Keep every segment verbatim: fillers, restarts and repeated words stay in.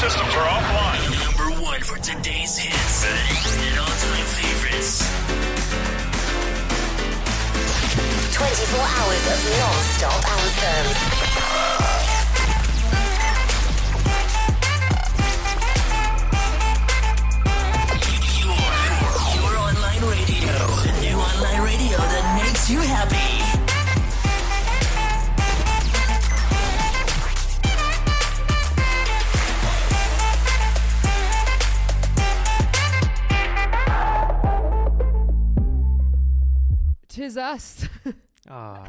systems are offline. Number one for today's hits and all-time favorites. twenty-four hours of non-stop anthems. Your, your online radio. The new online radio that makes you happy. Tis us. Ah,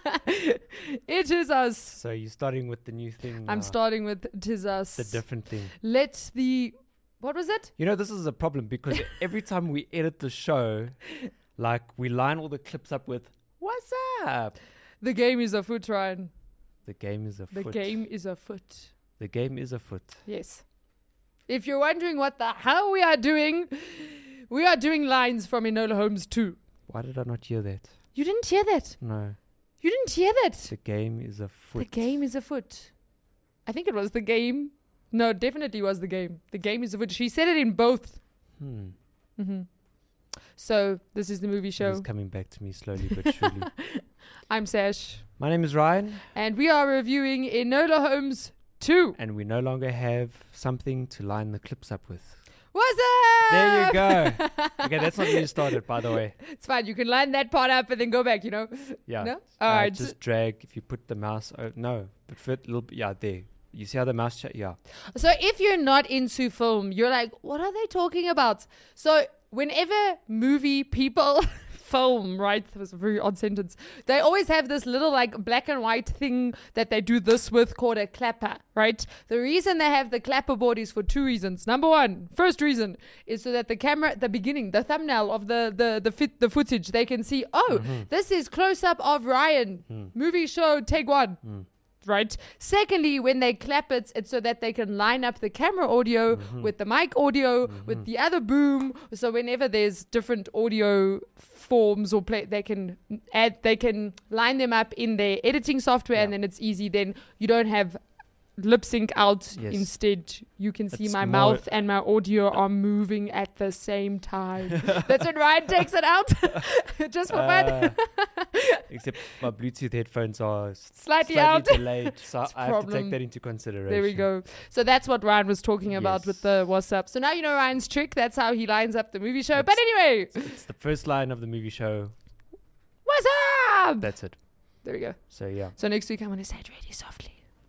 It is us. so you're starting with the new thing. I'm now, starting with tis us. the different thing. Let the what was it? You know, this is a problem because every time we edit the show, like we line all the clips up with "What's up?" The game is afoot, Ryan. The game is The afoot. game is afoot. The game is afoot. Yes. If you're wondering what the hell we are doing, we are doing lines from Enola Holmes two. Why did I not hear that? You didn't hear that. No. You didn't hear that. The game is afoot. The game is afoot. I think it was the game. No, it definitely was the game. The game is afoot. She said it in both. Hmm. hmm So this is the movie It is show. coming back to me slowly but surely. I'm Sash. My name is Ryan, And we are reviewing Enola Holmes two. and we no longer have something to line the clips up with. What's up? There you go. Okay, that's not where you started, by the way. It's fine. You can line that part up and then go back, you know? Yeah. No? Uh, All right. Just drag. If you put the mouse. Oh, no, but fit a little bit. Yeah, there. You see how the mouse? Ch- yeah. So if you're not into film, you're like, what are they talking about? So whenever movie people film, right? That was a very odd sentence. They always have this little like black and white thing that they do this with called a clapper, right? The reason they have the clapper board is for two reasons. Number one, first reason is so that the camera at the beginning, the thumbnail of the the the fit the footage, they can see, oh, Mm-hmm. this is close up of Ryan. Mm. Movie show, take one. Mm. Right. Secondly, when they clap it, it's so that they can line up the camera audio Mm-hmm. with the mic audio, with the other boom. So whenever there's different audio forms or play, they can add, they can line them up in their editing software, Yeah. and then it's easy. Then you don't have lip sync out. Yes. Instead, you can see It's my more- mouth and my audio are moving at the same time. That's when Ryan takes it out, just for fun. Uh, except my Bluetooth headphones are s- Slightly slightly out. delayed, so It's a I have to problem. take that into consideration. There we go. So that's what Ryan was talking about Yes. with the what's up. So now you know Ryan's trick. That's how he lines up the movie show. It's- But anyway, It's the first line of the movie show. what's up? That's it. There we go. So yeah, So next week I'm going to say it really softly.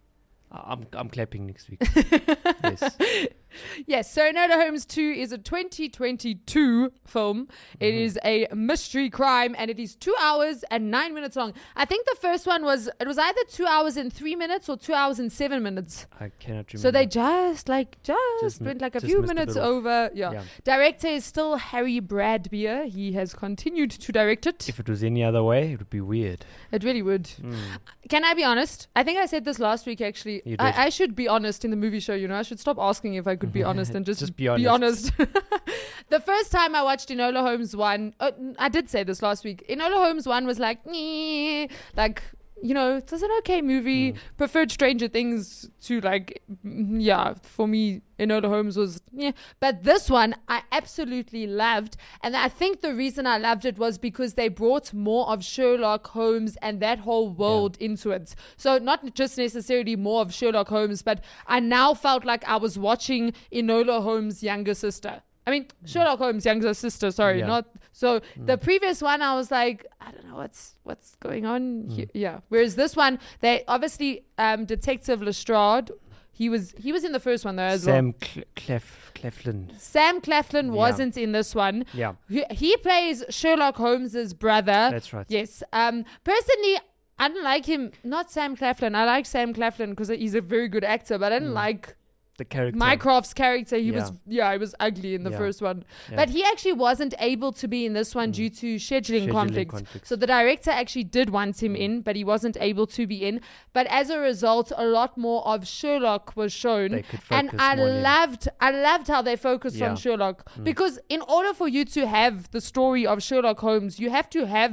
I- I'm I'm clapping next week. Yes. Yes, so Enola Holmes two is a twenty twenty-two film. It Mm-hmm. is a mystery crime, and it is two hours and nine minutes long. I think the first one was, it was either two hours and three minutes or two hours and seven minutes. I cannot remember. So they just like, just, Just mi- went like a just few missed a minutes bit off. over. Yeah. Yeah. Director is still Harry Bradbeer. He has continued to direct it. If it was any other way, it would be weird. It really would. Mm. Can I be honest? I think I said this last week, actually. You did. I, I should be honest in the movie show, you know. I should stop asking if I could be honest and just, Just be honest. The first time I watched Enola Holmes one, uh, I did say this last week. Enola Holmes one was like, "Nyeh," like, you know, it was an okay movie. Mm. Preferred Stranger Things to like, mm, yeah, for me, Enola Holmes was, yeah. But this one, I absolutely loved. And I think the reason I loved it was because they brought more of Sherlock Holmes and that whole world into it. So not just necessarily more of Sherlock Holmes, but I now felt like I was watching Enola Holmes' younger sister. I mean, Sherlock Holmes' younger sister, sorry, Yeah. not... So the previous one, I was like, I don't know what's what's going on here. Yeah. Whereas this one, they obviously, um, Detective Lestrade, he was he was in the first one though as well. Sam Cl- Clef Cleflin. Sam Claflin Yeah. wasn't in this one. Yeah, He, he plays Sherlock Holmes's brother. that's right. Yes. Um. Personally, I didn't like him. Not Sam Claflin. I like Sam Claflin because he's a very good actor, but I didn't Mm. like The character. Mycroft's character. He Yeah. was yeah, he was ugly in the Yeah. first one. Yeah. But he actually wasn't able to be in this one Mm. due to scheduling, Scheduling conflicts. conflicts. So the director actually did want him Mm. in, but he wasn't able to be in. But as a result, a lot more of Sherlock was shown. They could And focus I more on him. loved I loved how they focused Yeah. on Sherlock. Mm. Because in order for you to have the story of Sherlock Holmes, you have to have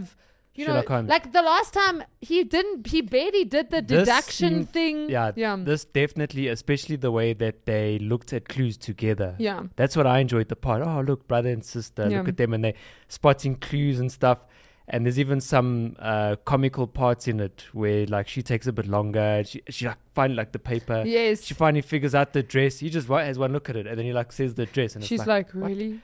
You Sherlock know, Holmes. like the last time he didn't, he barely did the This deduction seemed- thing. Yeah, yeah, this definitely, especially the way that they looked at clues together. yeah. That's what I enjoyed the part. Oh, look, brother and sister, Yeah. look at them, and they spotting clues and stuff. And there's even some uh, comical parts in it where like she takes a bit longer. She she like finally like the paper. Yes. She finally figures out the dress. He just wa- has one look at it, and then he like says the dress, and She's it's like, like, what? really?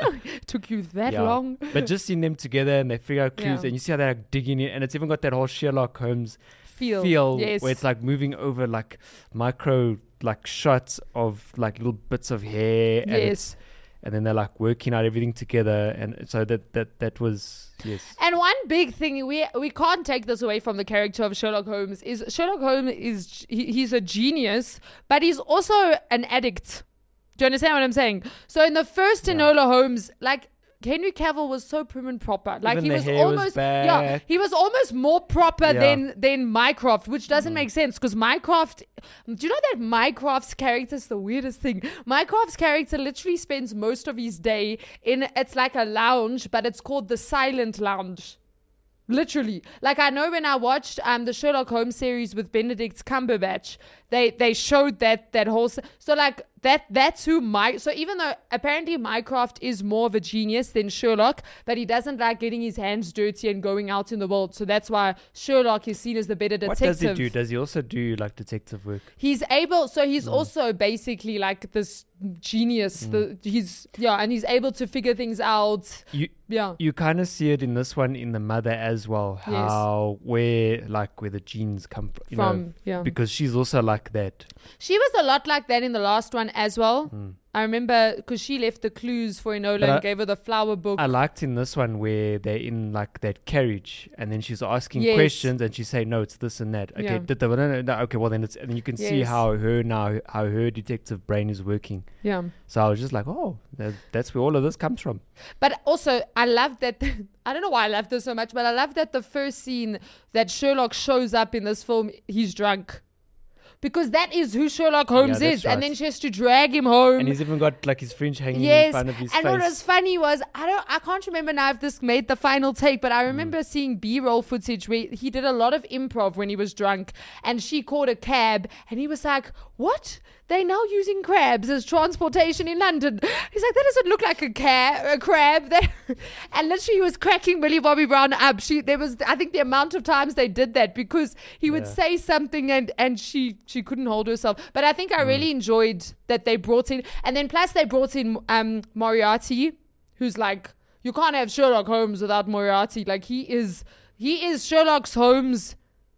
Took you that Yeah. long? But just seeing them together and they figure out clues, Yeah. and you see how they're like digging in, and it's even got that whole Sherlock Holmes Feel. feel Yes. where it's like moving over like micro like shots of like little bits of hair. And it's- Yes. and then they're like working out everything together, and so that that that was yes. And one big thing we we can't take this away from the character of Sherlock Holmes is Sherlock Holmes is he, he's a genius, but he's also an addict. Do you understand what I'm saying? So in the first Yeah. Enola Holmes, like Henry Cavill was so prim and proper. Like Even he the was hair was almost yeah, back. he was almost more proper Yeah. than than Mycroft, which doesn't Mm. make sense because Mycroft. Do you know that Mycroft's character is the weirdest thing? Mycroft's character literally spends most of his day in it's like a lounge, but it's called the Silent Lounge. Literally, like I know when I watched um the Sherlock Holmes series with Benedict Cumberbatch, they they showed that that whole s- so like that that's who my so even though apparently Mycroft is more of a genius than Sherlock, but he doesn't like getting his hands dirty and going out in the world, so that's why Sherlock is seen as the better What detective. does he do? Does he also do like detective work? He's able, so he's Mm. also basically like this genius. Mm. The he's yeah, and he's able to figure things out. You Yeah. you kind of see it in this one in the mother as well. Yes. How where like where the genes come fr- you From know, yeah. because she's also like that. She was a lot like that in the last one as well. Mm. I remember because she left the clues for Enola But and I- gave her the flower book. I liked in this one where they're in like that carriage, and then she's asking Yes. questions, and she say, "No, it's this and that." Okay, Yeah. did the, no, no, no, okay, well then it's, and you can see Yes. how her now how her detective brain is working. yeah. So I was just like, oh, that, that's where all of this comes from. But also, I love that. I don't know why I love this so much, but I love that the first scene that Sherlock shows up in this film, he's drunk. Because that is who Sherlock Holmes that's is. right. And then she has to drag him home. And he's even got like his fringe hanging in Yes, front of his and face. what was funny was I don't, I can't remember now if this made the final take, but I Mm. remember seeing B-roll footage where he did a lot of improv when he was drunk, and she called a cab, and he was like, "What? They're now using crabs as transportation in London." He's like, "That doesn't look like a cab, a crab." They- and literally, he was cracking Millie Bobby Brown up. She, there was, I think, the amount of times they did that because he would Yeah. say something and and she she couldn't hold herself. But I think I Mm. really enjoyed that they brought in, and then plus they brought in um Moriarty, who's like, you can't have Sherlock Holmes without Moriarty. Like he is he is Sherlock Holmes'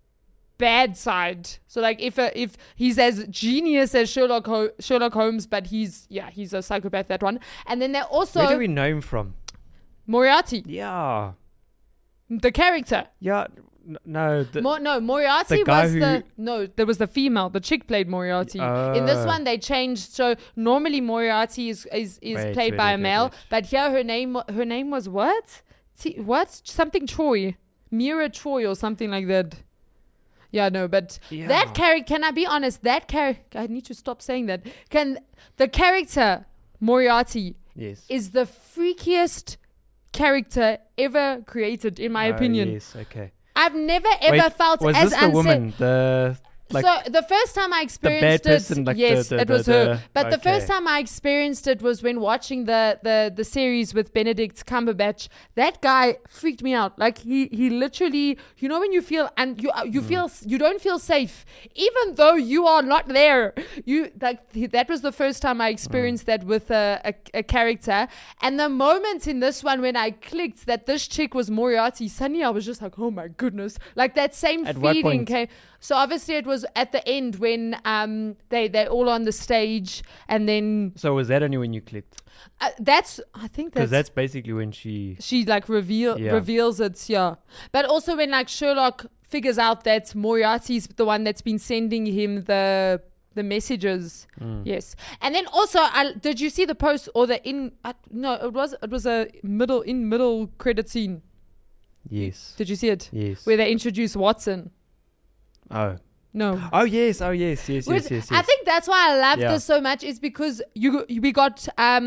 bad side. So like if a, if he's as genius as Sherlock Ho- Sherlock Holmes, but he's yeah he's a psychopath, that one. And then they're also Where do we know him from? Moriarty, Yeah, the character. yeah, n- no, the, Mo- no, Moriarty the guy was who- the no. There was the female. The chick played Moriarty. In this Oh. one, they changed. So normally Moriarty is is, is Wait, played wait, by wait, a wait, male, wait. but here her name her name was what? T- what something Troy, Mira Troy or something like that. Yeah, no, but Yeah. that character. Can I be honest? That character. I need to stop saying that. Can the character Moriarty yes, is the freakiest character ever created, in my Oh, opinion. Yes, okay. I've never ever Wait, felt was as this the unsafe. woman? The like so the first time I experienced person, it, like the- yes, the- it the- was her. the- But the okay. first time I experienced it was when watching the, the the series with Benedict Cumberbatch. That guy freaked me out. Like he he literally, you know, when you feel and you uh, you Mm. feel s- you don't feel safe, even though you are not there. You like th- that was the first time I experienced Mm. that with a, a a character. And the moment in this one when I clicked that this chick was Moriarty, suddenly I was just like, oh my goodness, like that same At what feeling point? came. So obviously it was at the end when um they they're all on the stage, and then So was that only when you clicked? uh, that's I think Because that's, that's basically when she. she like reveal Yeah. reveals it, yeah. But also when like Sherlock figures out that Moriarty's the one that's been sending him the the messages. Mm. Yes. And then also I, did you see the post or the in uh, no it was it was a middle in middle credit scene. Yes. Did you see it? Yes. Where they introduce Watson. Oh. No. Oh yes. Oh yes. Yes. Which Yes. Yes. I yes. think that's why I love Yeah. this so much is because you we got um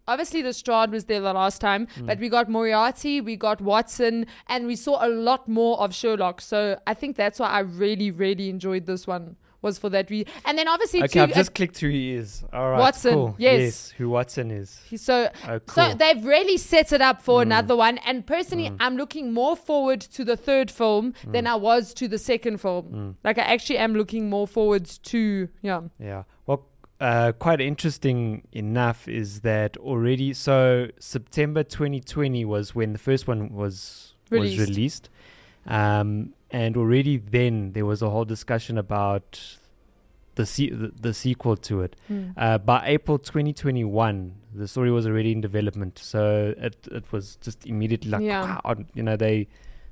obviously Lestrade was there the last time, Mm. but we got Moriarty, we got Watson, and we saw a lot more of Sherlock. So I think that's why I really, really enjoyed this one. Was for that reason. And then obviously Okay, too, I've just clicked who he is. All right, Watson, cool. yes. who Watson is. uh, so Oh, so cool. they've really set it up for Mm. another one. And personally, Mm. I'm looking more forward to the third film Mm. than I was to the second film. Mm. Like I actually am looking more forward to yeah. Yeah. Well, uh, quite interesting enough is that already. So September twenty twenty was when the first one was Released. was released, um, and already then there was a whole discussion about the se- the, the sequel to it. Mm. Uh, by April twenty twenty-one, the story was already in development, so it it was just immediately like, Yeah. wow, you know, they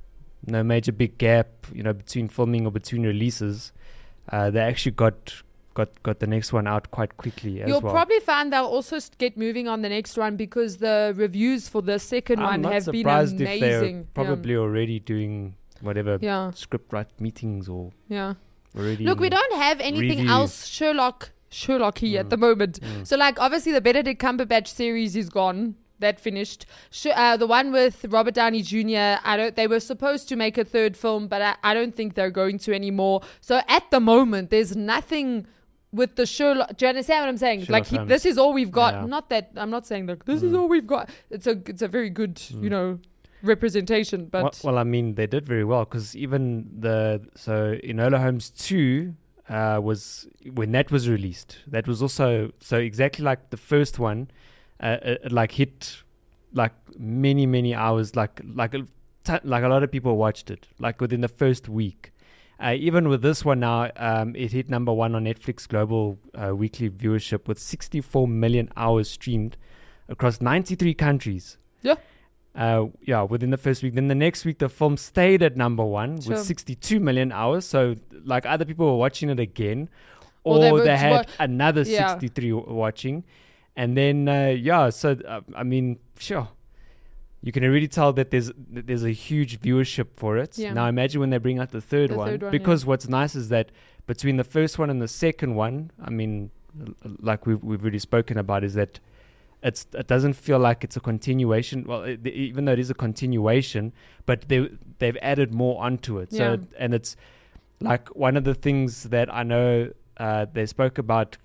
no major big gap, you know, between filming or between releases. Uh, they actually got got got the next one out quite quickly as You'll well. probably find they'll also s- get moving on the next one because the reviews for the second I'm one not have been surprised amazing. if they're probably already doing whatever yeah. script write meetings or Yeah. yeah. already. Look, we in- don't have anything review. else Sherlock Sherlocky at Mm. the moment. Mm. So like obviously the Benedict Cumberbatch series is gone. That finished. Sh- uh, the one with Robert Downey Junior I don't. They were supposed to make a third film, but I, I don't think they're going to anymore. So at the moment, there's nothing with the Sherlock. Do you understand what I'm saying? Sherlock like he, Holmes. this is all we've got. Yeah. Not that I'm not saying that this is Mm. all we've got. It's a it's a very good Mm. you know representation. But well, well, I mean, they did very well because even the so Enola Holmes two uh, was when that was released. That was also so exactly like the first one. Uh, it, it like hit like many many hours. Like like a t- like a lot of people watched it like within the first week. Uh, even with this one now, um, it hit number one on Netflix global uh, weekly viewership with sixty-four million hours streamed across ninety-three countries. Yeah. Uh, yeah, within the first week. Then the next week, the film stayed at number one Sure. with sixty-two million hours. So, like, other people were watching it again, Or or, they they, were had wa- another Yeah. sixty-three w- watching. And then, uh, yeah, so, uh, I mean, sure. You can already tell that there's that there's a huge viewership for it. Yeah. Now, imagine when they bring out the third The one. third one, because what's nice is that between the first one and the second one, I mean, l- like we've, we've already spoken about, is that it's it doesn't feel like it's a continuation. Well, it, even though it is a continuation, but they they've added more onto it. So Yeah. and it's like one of the things that I know uh, they spoke about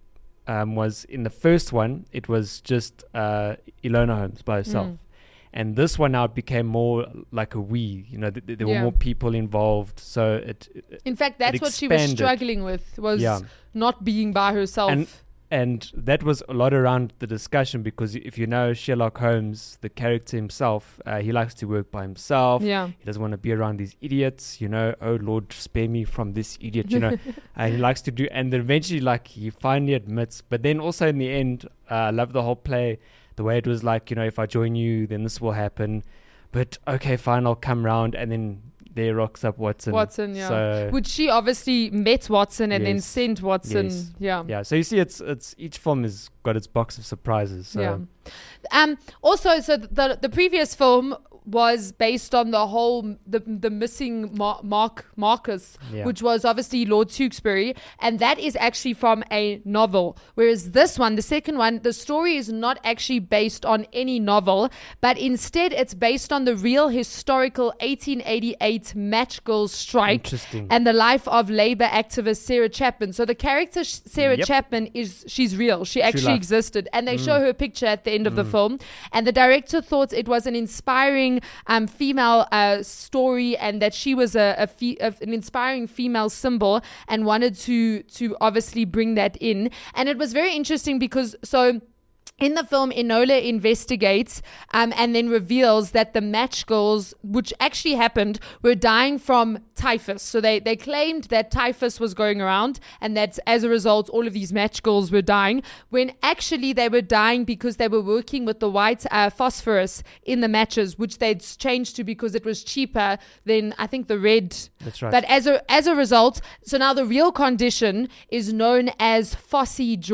um, was in the first one it was just uh, Ilona Holmes by herself, Mm. and this one now it became more like a we. You know, th- th- there Yeah. were more people involved, so it, it in fact, that's what she was expanded. struggling with was yeah. not being by herself. And- And that was a lot around the discussion because if you know Sherlock Holmes, the character himself, uh, he likes to work by himself. yeah. He doesn't want to be around these idiots, you know. Oh Lord, spare me from this idiot, you know. uh, he likes to do, and then eventually, like he finally admits. But then also in the end, uh, I love the whole play, the way it was like, you know, if I join you, then this will happen. But okay, fine, I'll come round, and then there rocks up Watson. Watson, yeah. So Which she obviously met Watson and then Yes. sent Watson. Yes. Yeah. yeah, so you see, it's it's each film has got its box of surprises. So. Yeah. Um. Also, so the the previous film was based on the whole the the missing Mar- Mark Marcus, Yeah. which was obviously Lord Tewkesbury, and that is actually from a novel. Whereas this one, the second one, the story is not actually based on any novel, but instead it's based on the real historical eighteen eighty-eight Match Girls strike Interesting. and the life of labor activist Sarah Chapman. So the character Sh- Sarah Yep. Chapman is she's real. She actually life. existed, and they Mm. show her picture at the end of the film. And the director thought it was an inspiring um, female uh, story, and that she was a, a, fe- a an inspiring female symbol, and wanted to to obviously bring that in. And it was very interesting because so. In the film, Enola investigates um, and then reveals that the match girls, which actually happened, were dying from typhus. So they, they claimed that typhus was going around and that as a result, all of these match girls were dying, when actually they were dying because they were working with the white uh, phosphorus in the matches, which they'd changed to because it was cheaper than, I think, the red. That's right. But as a as a result, so now the real condition is known as phossy jaw.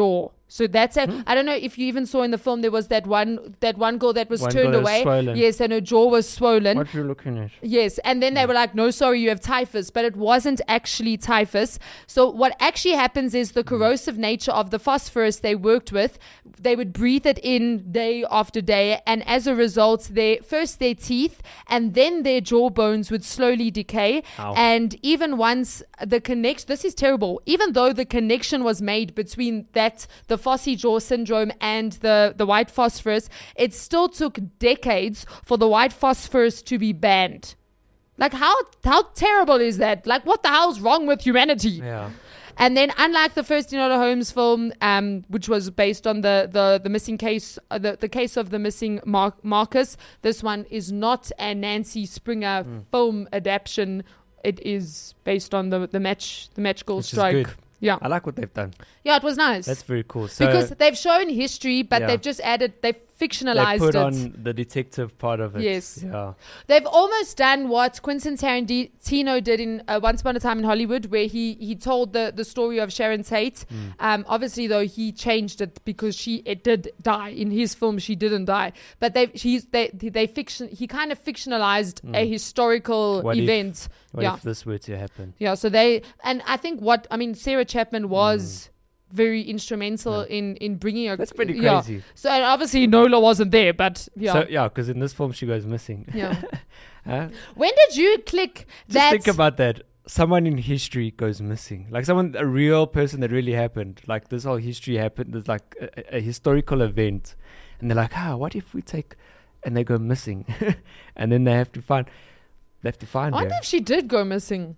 So that's a, Hmm. I don't know if you even saw in the film, there was that one that one girl that was One turned girl was away. swollen. Yes, and her jaw was swollen. What are you looking at? Yes, and then they were like, no, sorry, you have typhus, but it wasn't actually typhus. So what actually happens is the corrosive nature of the phosphorus they worked with, they would breathe it in day after day, and as a result, they first their teeth and then their jaw bones would slowly decay. Ow. And even once the connection, this is terrible, even though the connection was made between that, the Fossey jaw syndrome and the, the white phosphorus, it still took decades for the white phosphorus to be banned. Like, how how terrible is that? Like, what the hell's wrong with humanity? Yeah. And then, unlike the first Enola Holmes film, um, which was based on the the, the missing case, uh, the, the case of the missing Mar- Marcus, this one is not a Nancy Springer Mm. film adaptation. It is based on the the match the match goal Which is strike. good. Yeah, I like what they've done. yeah, it was nice. That's very cool. So because they've shown history, but Yeah. they've just added, they've they fictionalized put it. on the detective part of it. Yes. Yeah. They've almost done what Quentin Tarantino did in uh, Once Upon a Time in Hollywood, where he, he told the, the story of Sharon Tate. Mm. Um, obviously, though, he changed it because she it did die in his film. She didn't die, but they she's they they fiction. He kind of fictionalized Mm. a historical What if- event. What yeah, if this were to happen? yeah. So they and I think what I mean, Sarah Chapman was. Very instrumental Yeah. in, in bringing a That's pretty yeah. crazy. So and obviously Nola wasn't there, but yeah, So yeah, because in this film she goes missing. yeah. Huh? When did you click Just that? think about that. Someone in history goes missing. Like someone, a real person that really happened. Like this whole history happened. There's like a, a historical event, and they're like, ah, what if we take, and they go missing, and then they have to find, they have to find I wonder her. if she did go missing.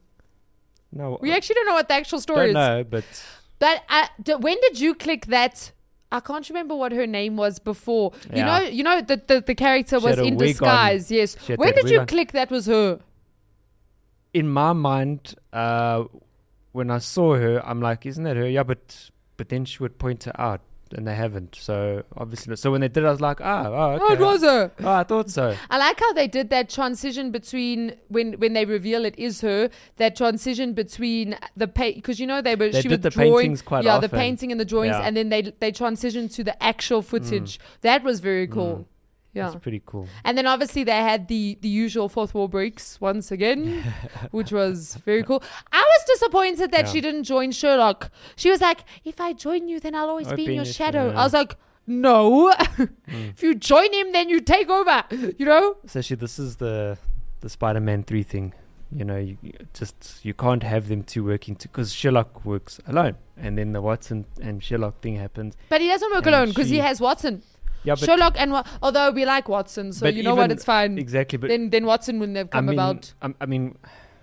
No, We I actually don't know what the actual story don't is. know, but But uh, d- when did you click that? I can't remember what her name was before. You Yeah. know, you know that the, the character She was had a in wig disguise. Yes. She had When that did wig you on. click that was her? in my mind, uh, when I saw her, I'm like, isn't that her? Yeah, but but then she would point her out, and they haven't. So obviously, not. So when they did, I was like, ah, oh, okay. Oh, it was her. Oh, I thought so. I like how they did that transition between when when they reveal it is her. That transition between the paint, because you know they were They she did was the drawing, paintings quite yeah, the often. painting and the drawings, Yeah. and then they they transitioned to the actual footage. That was very cool. Mm. Yeah. That's pretty cool. And then obviously they had the, the usual fourth wall breaks once again, which was very cool. I was disappointed that Yeah. she didn't join Sherlock. She was like, if I join you, then I'll always I'll be in your shadow. shadow. I was like, no. Mm. If you join him, then you take over, you know? So she, this is the the Spider-Man three thing. You know, you, you just you can't have them two working because Sherlock works alone, and then the Watson and Sherlock thing happens. But he doesn't work And alone because he she- has Watson. Yeah, but Sherlock and Wa- although we like Watson, so But you know what, even- it's fine. exactly. But then then Watson wouldn't have I come mean, about. I, I mean,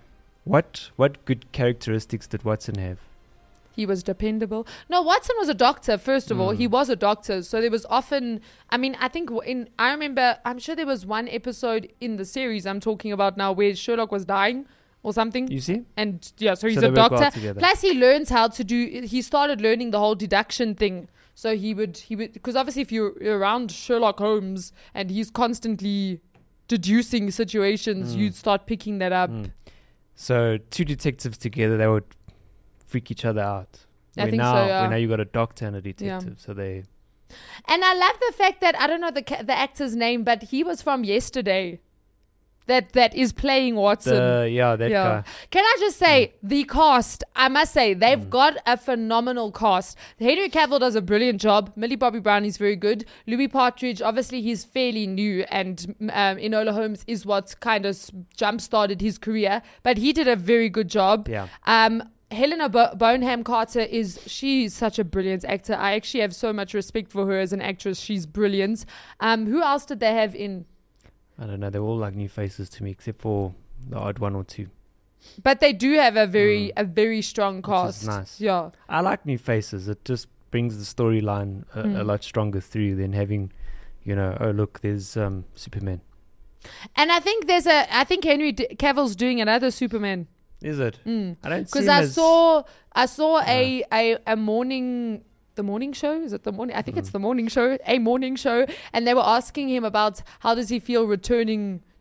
what what good characteristics did Watson have? He was dependable. No, Watson was a doctor, first of all. Mm. He was a doctor. So there was often, I mean, I think in, I remember, I'm sure there was one episode in the series I'm talking about now where Sherlock was dying or something. You see? And yeah, so he's So a they work well doctor. together. Plus he learns how to do, he started learning the whole deduction thing. So he would, he would, because obviously if you're around Sherlock Holmes and he's constantly deducing situations, Mm. you'd start picking that up. Mm. So two detectives together, they would freak each other out. I Where think so, now, yeah. where now you got a doctor and a detective, so they. And I love the fact that I don't know the ca- the actor's name, but he was from Yesterday. That that is playing Watson. The, yeah, that Yeah. guy. Can I just say the cast? I must say they've Mm. got a phenomenal cast. Henry Cavill does a brilliant job. Millie Bobby Brown is very good. Louis Partridge, obviously he's fairly new, and um, Enola Holmes is what kind of jump started his career. But he did a very good job. Yeah. Um, Helena Bo- Bonham Carter is she's such a brilliant actor. I actually have so much respect for her as an actress. She's brilliant. Um, who else did they have in? I don't know. They're all like new faces to me, except for the odd one or two. But they do have a very Mm. a very strong Which cast. is nice. Yeah. I like new faces. It just brings the storyline a, a Mm. lot stronger through than having, you know, oh look, there's um, Superman. And I think there's a I think Henry D- Cavill's doing another Superman. Is it? Mm. I don't see Because him I as- saw I saw a, a a morning the morning show is it the morning I think it's Mm. the morning show a morning show and they were asking him about how does he feel returning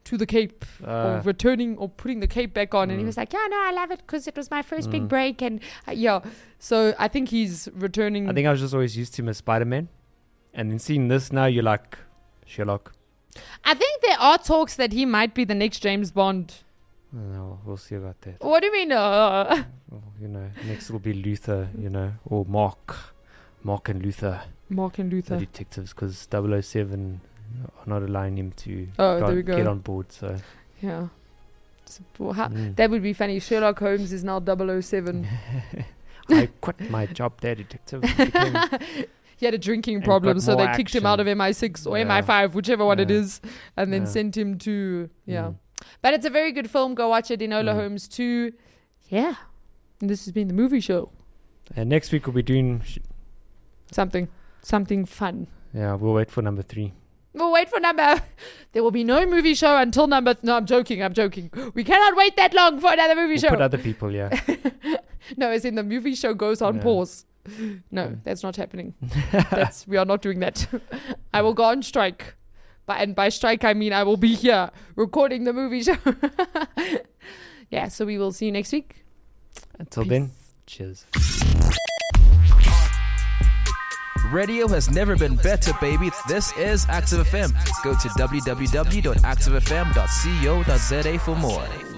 to the Cape or Uh, returning or putting the cape back on. And he Mm. was like, yeah, no, I love it because it was my first big Mm. break. And uh, yeah, so I think he's returning. I think I was just always used to him as Spider-Man. And then seeing this now, you're like, Sherlock. I think there are talks that he might be the next James Bond. No, we'll see about that. What do you mean? Uh, Well, you know, next will be Luther, you know, or Mark. Mark and Luther, Mark and the Luther. detectives, because double oh seven are not allowing him to Oh, go- there we go. get on board. So Yeah. So, well, how- mm. that would be funny. Sherlock Holmes is now double oh seven. I quit my job there, detective. Became, He had a drinking And problem, got so they more kicked him out of action. M I six or Yeah. M I five, whichever one it Yeah. is, and then Yeah. sent him to, yeah. Mm. But it's a very good film. Go watch it. Enola Mm. Holmes two. Yeah. And this has been the movie show. And next week we'll be doing. Sh- Something. Something fun. yeah, we'll wait for number three. We'll wait for number. There will be no movie show until number. No, I'm joking. I'm joking. We cannot wait that long for another movie We'll show. put other people, yeah. No, as in the movie show goes on Yeah. pause. No, Mm. that's not happening. That's we are not doing that. I will go on strike. By, and by strike, I mean I will be here recording the movie show. Yeah, so we will see you next week. Until Peace. then, cheers. Radio has never been better, baby. This is Active F M. Go to w w w dot active f m dot co dot z a for more.